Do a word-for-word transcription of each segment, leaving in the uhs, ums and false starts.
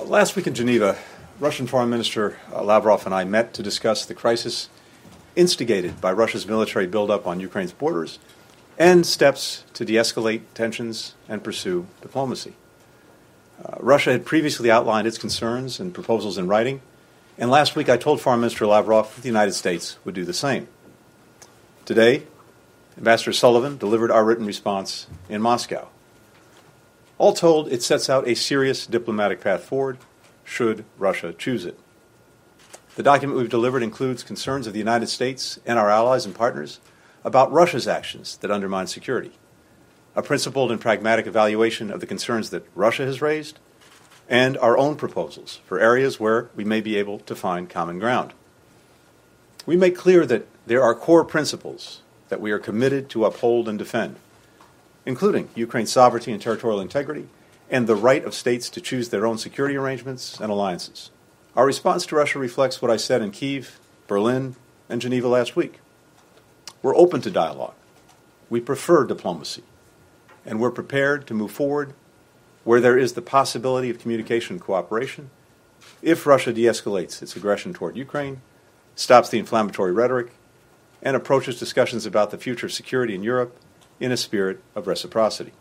Uh, last week in Geneva, Russian Foreign Minister uh, Lavrov and I met to discuss the crisis instigated by Russia's military buildup on Ukraine's borders and steps to de-escalate tensions and pursue diplomacy. Uh, Russia had previously outlined its concerns and proposals in writing, and last week I told Foreign Minister Lavrov that the United States would do the same. Today, Ambassador Sullivan delivered our written response in Moscow. All told, it sets out a serious diplomatic path forward, should Russia choose it. The document we've delivered includes concerns of the United States and our allies and partners about Russia's actions that undermine security, a principled and pragmatic evaluation of the concerns that Russia has raised, and our own proposals for areas where we may be able to find common ground. We make clear that there are core principles that we are committed to uphold and defend, including Ukraine's sovereignty and territorial integrity, and the right of states to choose their own security arrangements and alliances. Our response to Russia reflects what I said in Kyiv, Berlin, and Geneva last week. We're open to dialogue. We prefer diplomacy. And we're prepared to move forward where there is the possibility of communication and cooperation if Russia de-escalates its aggression toward Ukraine, stops the inflammatory rhetoric, and approaches discussions about the future of security in Europe in a spirit of reciprocity.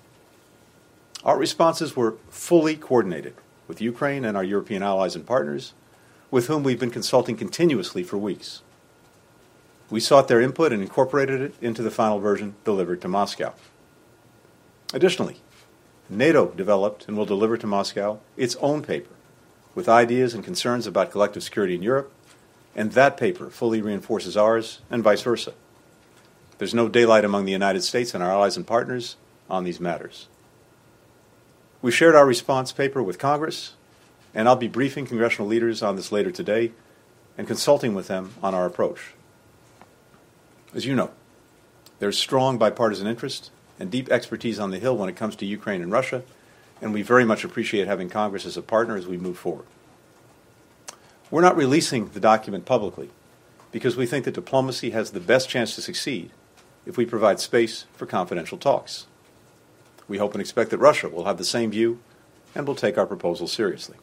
Our responses were fully coordinated with Ukraine and our European allies and partners, with whom we've been consulting continuously for weeks. We sought their input and incorporated it into the final version delivered to Moscow. Additionally, NATO developed and will deliver to Moscow its own paper with ideas and concerns about collective security in Europe, and that paper fully reinforces ours and vice versa. There's no daylight among the United States and our allies and partners on these matters. We shared our response paper with Congress, and I'll be briefing congressional leaders on this later today and consulting with them on our approach. As you know, there's strong bipartisan interest and deep expertise on the Hill when it comes to Ukraine and Russia, and we very much appreciate having Congress as a partner as we move forward. We're not releasing the document publicly because we think that diplomacy has the best chance to succeed if we provide space for confidential talks. We hope and expect that Russia will have the same view and will take our proposals seriously.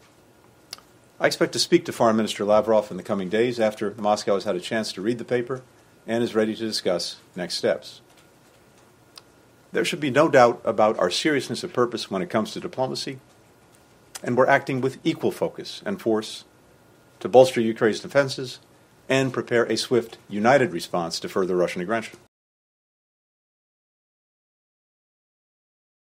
I expect to speak to Foreign Minister Lavrov in the coming days after Moscow has had a chance to read the paper and is ready to discuss next steps. There should be no doubt about our seriousness of purpose when it comes to diplomacy, and we're acting with equal focus and force to bolster Ukraine's defenses and prepare a swift, united response to further Russian aggression.